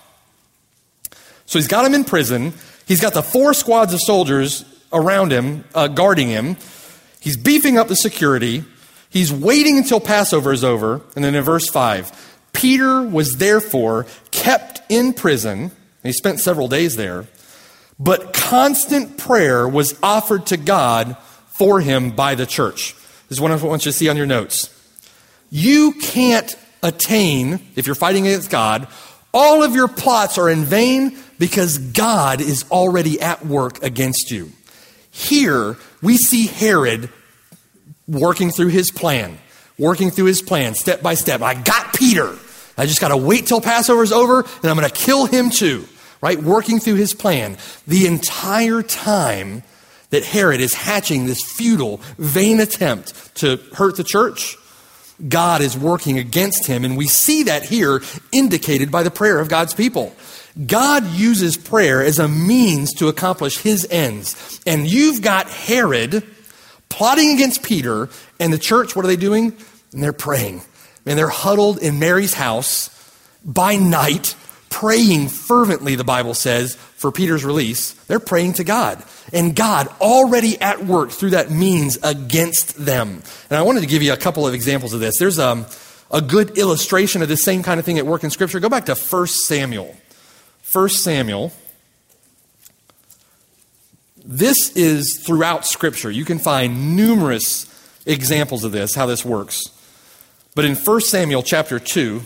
So he's got him in prison. He's got the four squads of soldiers around him, uh, guarding him. He's beefing up the security. He's waiting until Passover is over. And then in verse five, Peter was therefore kept in prison. He spent several days there. But constant prayer was offered to God for him by the church. This is what I want you to see on your notes. You can't attain, if you're fighting against God, all of your plots are in vain because God is already at work against you. Here, we see Herod working through his plan, working through his plan step by step. I got Peter. I just got to wait till Passover's over and I'm going to kill him too, right? Working through his plan. The entire time that Herod is hatching this futile, vain attempt to hurt the church, God is working against him. And we see that here indicated by the prayer of God's people. God uses prayer as a means to accomplish His ends. And you've got Herod plotting against Peter, and the church, what are they doing? And they're praying. And they're huddled in Mary's house by night, praying fervently, the Bible says, for Peter's release. They're praying to God. And God already at work through that means against them. And I wanted to give you a couple of examples of this. There's um, a good illustration of this same kind of thing at work in Scripture. Go back to First Samuel. First Samuel. This is throughout Scripture. You can find numerous examples of this, how this works. But in First Samuel chapter two,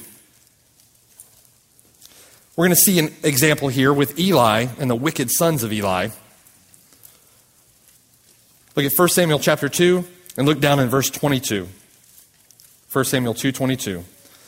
we're going to see an example here with Eli and the wicked sons of Eli. Look at First Samuel chapter two and look down in verse twenty-two. First Samuel two twenty-two.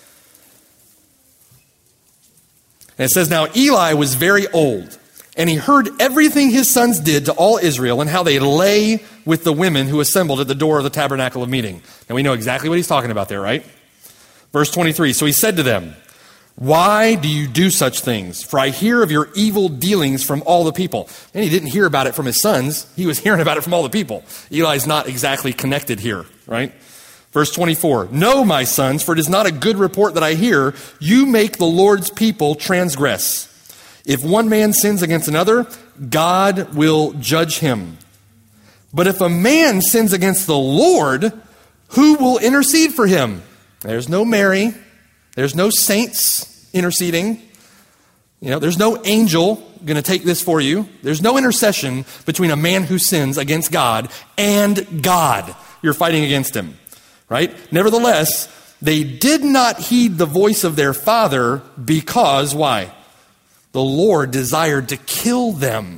And it says, "Now Eli was very old, and he heard everything his sons did to all Israel and how they lay with the women who assembled at the door of the tabernacle of meeting." And we know exactly what he's talking about there, right? Verse twenty-three, "So he said to them, 'Why do you do such things? For I hear of your evil dealings from all the people.'" And he didn't hear about it from his sons. He was hearing about it from all the people. Eli's not exactly connected here, right? Verse twenty-four, "No, my sons, for it is not a good report that I hear. You make the Lord's people transgress. If one man sins against another, God will judge him. But if a man sins against the Lord, who will intercede for him?" There's no Mary. There's no saints interceding. You know, there's no angel going to take this for you. There's no intercession between a man who sins against God and God. You're fighting against him, right? Nevertheless, they did not heed the voice of their father because, why? The Lord desired to kill them.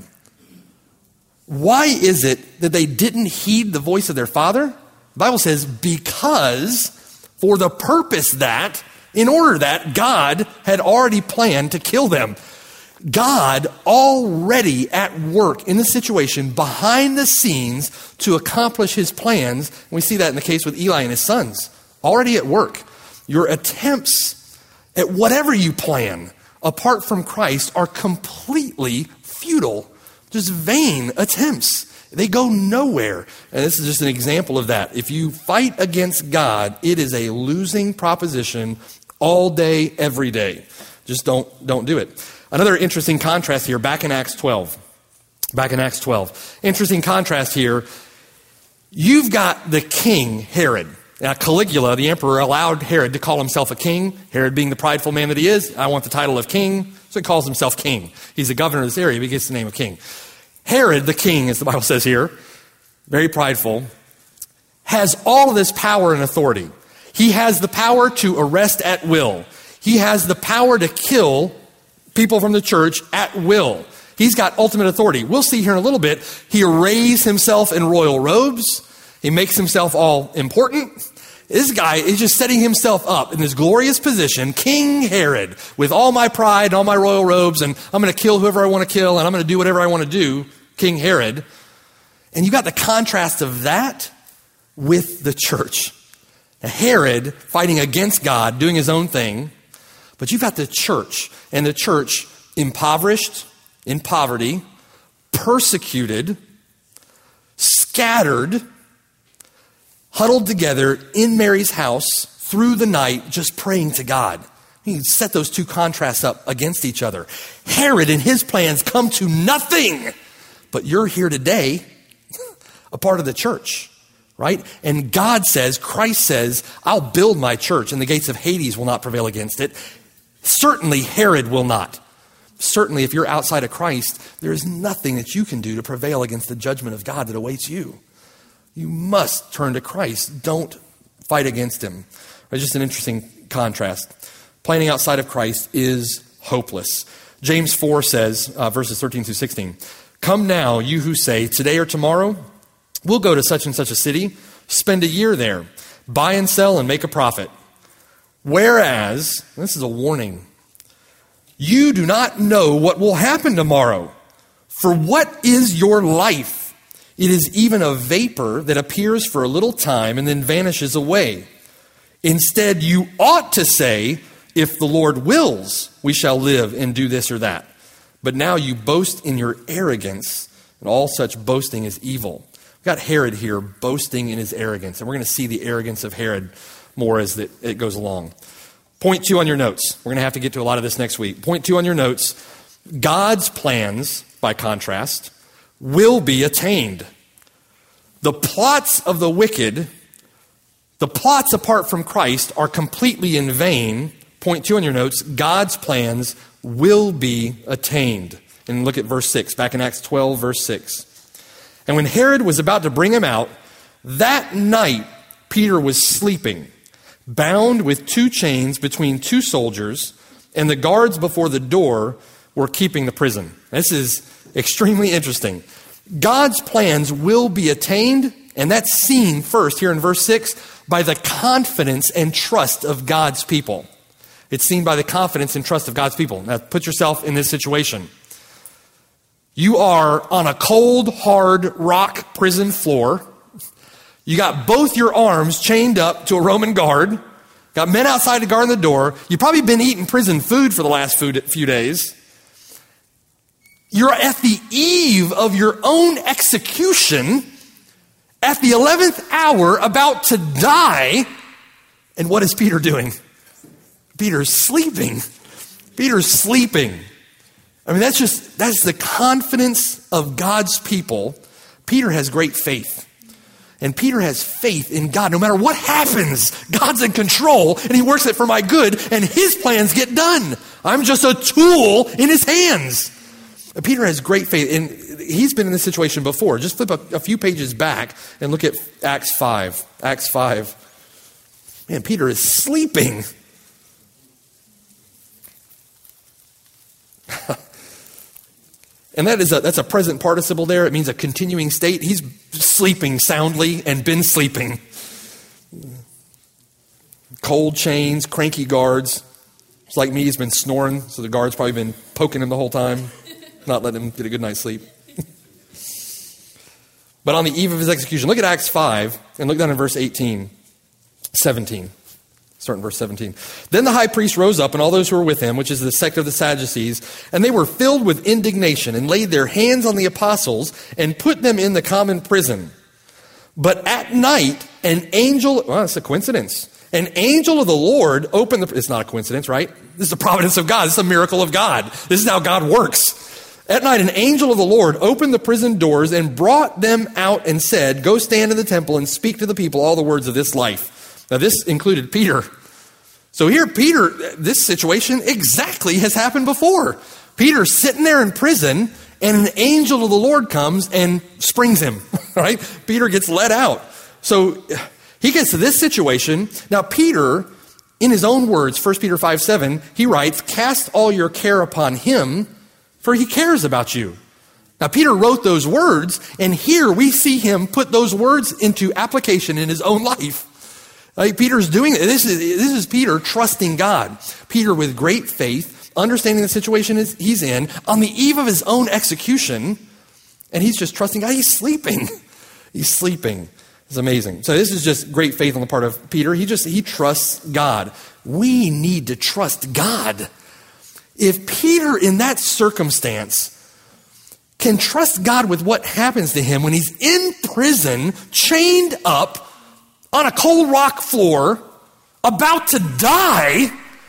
Why is it that they didn't heed the voice of their father? The Bible says, because for the purpose that, in order that, God had already planned to kill them. God already at work in the situation behind the scenes to accomplish his plans. And we see that in the case with Eli and his sons. Already at work. Your attempts at whatever you plan apart from Christ are completely futile. Just vain attempts. They go nowhere. And this is just an example of that. If you fight against God, it is a losing proposition all day, every day. Just don't, don't do it. Another interesting contrast here, back in Acts twelve. Back in Acts twelve. Interesting contrast here. You've got the king, Herod. Now, Caligula, the emperor, allowed Herod to call himself a king. Herod being the prideful man that he is, I want the title of king. So he calls himself king. He's the governor of this area, but he gets the name of king. Herod, the king, as the Bible says here, very prideful, has all of this power and authority. He has the power to arrest at will. He has the power to kill people from the church at will. He's got ultimate authority. We'll see here in a little bit. He arrays himself in royal robes. He makes himself all important. This guy is just setting himself up in this glorious position, King Herod, with all my pride and all my royal robes, and I'm going to kill whoever I want to kill, and I'm going to do whatever I want to do, King Herod. And you got the contrast of that with the church. Herod fighting against God, doing his own thing. But you've got the church, and the church impoverished, in poverty, persecuted, scattered, huddled together in Mary's house through the night, just praying to God. You set those two contrasts up against each other. Herod and his plans come to nothing. But you're here today, a part of the church. Right? And God says, Christ says, I'll build my church and the gates of Hades will not prevail against it. Certainly Herod will not. Certainly if you're outside of Christ, there is nothing that you can do to prevail against the judgment of God that awaits you. You must turn to Christ. Don't fight against him. It's just an interesting contrast. Planning outside of Christ is hopeless. James four says, uh, verses thirteen through sixteen, "Come now, you who say, today or tomorrow, we'll go to such and such a city, spend a year there, buy and sell and make a profit. Whereas," this is a warning, "you do not know what will happen tomorrow. For what is your life? It is even a vapor that appears for a little time and then vanishes away. Instead, you ought to say, if the Lord wills, we shall live and do this or that. But now you boast in your arrogance, and all such boasting is evil." We've got Herod here boasting in his arrogance, and we're going to see the arrogance of Herod more as it goes along. Point two on your notes. We're going to have to get to a lot of this next week. Point two on your notes. God's plans, by contrast, will be attained. The plots of the wicked, the plots apart from Christ, are completely in vain. Point two on your notes. God's plans will be attained. And look at verse six, back in Acts twelve, verse six. And when Herod was about to bring him out, that night Peter was sleeping, bound with two chains between two soldiers, and the guards before the door were keeping the prison. This is extremely interesting. God's plans will be attained, and that's seen first here in verse six by the confidence and trust of God's people. It's seen by the confidence and trust of God's people. Now put yourself in this situation. You are on a cold, hard rock prison floor. You got both your arms chained up to a Roman guard. Got men outside to guard the door. You've probably been eating prison food for the last few days. You're at the eve of your own execution, at the eleventh hour, about to die. And what is Peter doing? Peter's sleeping. Peter's sleeping. I mean, that's just, that's the confidence of God's people. Peter has great faith. And Peter has faith in God. No matter what happens, God's in control, and he works it for my good, and his plans get done. I'm just a tool in his hands. Peter has great faith, and he's been in this situation before. Just flip a, a few pages back and look at Acts five. Acts five. Man, Peter is sleeping. And that is a, that's a present participle there. It means a continuing state. He's sleeping soundly and been sleeping. Cold chains, cranky guards. It's like me, he's been snoring, so the guard's probably been poking him the whole time, not letting him get a good night's sleep. But on the eve of his execution, look at Acts five, and look down in verse eighteen, seventeen. Start in verse seventeen. Then the high priest rose up, and all those who were with him, which is the sect of the Sadducees, and they were filled with indignation, and laid their hands on the apostles, and put them in the common prison. But at night, an angel, well, it's a coincidence. An angel of the Lord opened the, it's not a coincidence, right? This is the providence of God. This is a miracle of God. This is how God works. At night, an angel of the Lord opened the prison doors and brought them out and said, "Go stand in the temple and speak to the people all the words of this life." Now, this included Peter. So here, Peter, this situation exactly has happened before. Peter's sitting there in prison, and an angel of the Lord comes and springs him, right? Peter gets let out. So he gets to this situation. Now, Peter, in his own words, First Peter five seven, he writes, "Cast all your care upon him, for he cares about you." Now, Peter wrote those words, and here we see him put those words into application in his own life. Like Peter's doing this is this is Peter trusting God. Peter with great faith, understanding the situation is he's in on the eve of his own execution, and he's just trusting God. He's sleeping. He's sleeping. It's amazing. So this is just great faith on the part of Peter. He just he trusts God. We need to trust God. If Peter in that circumstance can trust God with what happens to him when he's in prison, chained up, on a cold rock floor, about to die,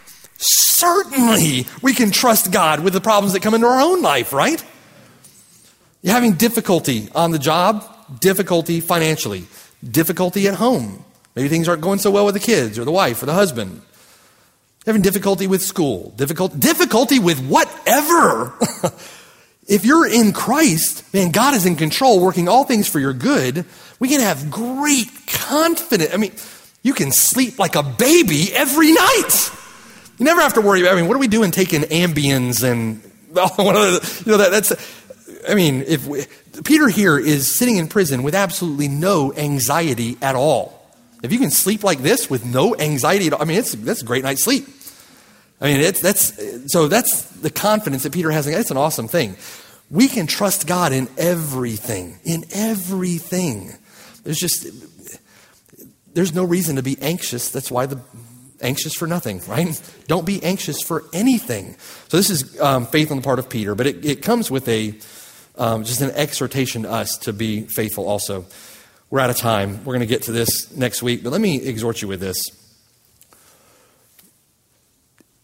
certainly we can trust God with the problems that come into our own life, right? You're having difficulty on the job, difficulty financially, difficulty at home. Maybe things aren't going so well with the kids or the wife or the husband. You're having difficulty with school, difficult, difficulty with whatever. If you're in Christ, man, God is in control, working all things for your good. We can have great confidence. I mean, you can sleep like a baby every night. You never have to worry about, I mean, what are we doing taking Ambiens and, one of the, you know, that, that's, I mean, if we, Peter here is sitting in prison with absolutely no anxiety at all. If you can sleep like this with no anxiety at all, I mean, it's, that's a great night's sleep. I mean, it's, that's, so that's the confidence that Peter has. That's an awesome thing. We can trust God in everything, in everything. There's just, there's no reason to be anxious. That's why the anxious for nothing, right? Don't be anxious for anything. So this is um, faith on the part of Peter, but it, it comes with a, um, just an exhortation to us to be faithful also. We're out of time. We're going to get to this next week, but let me exhort you with this.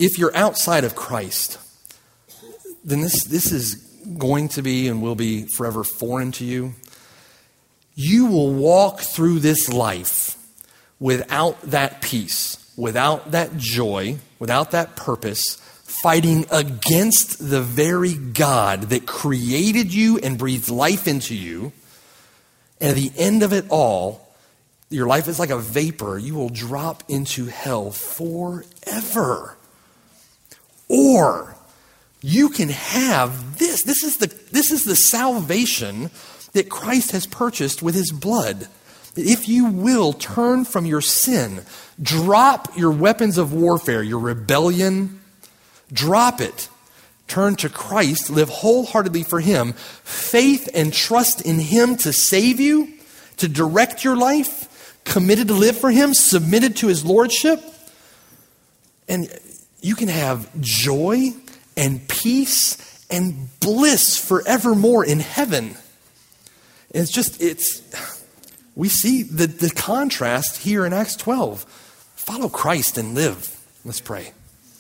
if you're outside of Christ, then this, this is going to be and will be forever foreign to you. You will walk through this life without that peace, without that joy, without that purpose, fighting against the very God that created you and breathed life into you. And at the end of it all, your life is like a vapor. You will drop into hell forever. Or you can have this. This is the, this is the salvation that Christ has purchased with his blood. If you will turn from your sin, drop your weapons of warfare, your rebellion, drop it. Turn to Christ, live wholeheartedly for him, faith and trust in him to save you, to direct your life, committed to live for him, submitted to his lordship. And you can have joy and peace and bliss forevermore in heaven. And it's just, it's, we see the, the contrast here in Acts twelve. Follow Christ and live. Let's pray.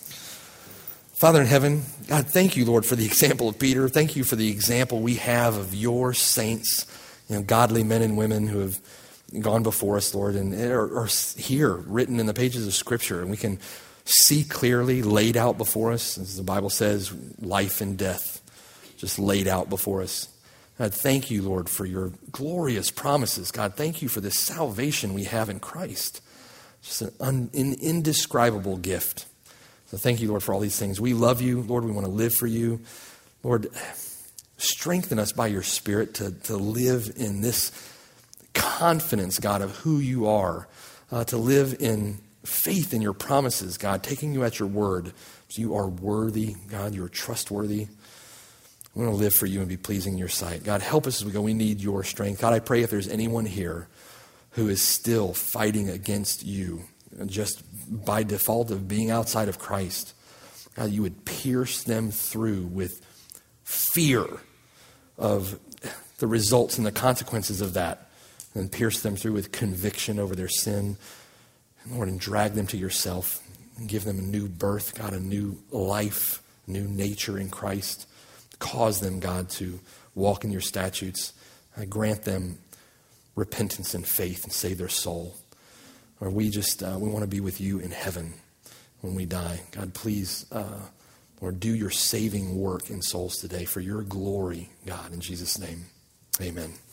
Father in heaven, God, thank you, Lord, for the example of Peter. Thank you for the example we have of your saints, you know, godly men and women who have gone before us, Lord, and are, are here written in the pages of Scripture. And we can see clearly laid out before us, as the Bible says, life and death just laid out before us. God, thank you, Lord, for your glorious promises. God, thank you for this salvation we have in Christ. Just an, un, an indescribable gift. So thank you, Lord, for all these things. We love you, Lord. We want to live for you. Lord, strengthen us by your Spirit to, to live in this confidence, God, of who you are, uh, to live in faith in your promises, God, taking you at your word. So you are worthy, God. You are trustworthy. We want to live for you and be pleasing in your sight. God, help us as we go. We need your strength. God, I pray if there's anyone here who is still fighting against you, just by default of being outside of Christ, God, you would pierce them through with fear of the results and the consequences of that, and pierce them through with conviction over their sin, Lord, and drag them to yourself and give them a new birth, God, a new life, new nature in Christ. Cause them, God, to walk in your statutes. I grant them repentance and faith and save their soul. Or we just, uh, we want to be with you in heaven when we die. God, please, uh, Lord, do your saving work in souls today for your glory, God, in Jesus' name. Amen.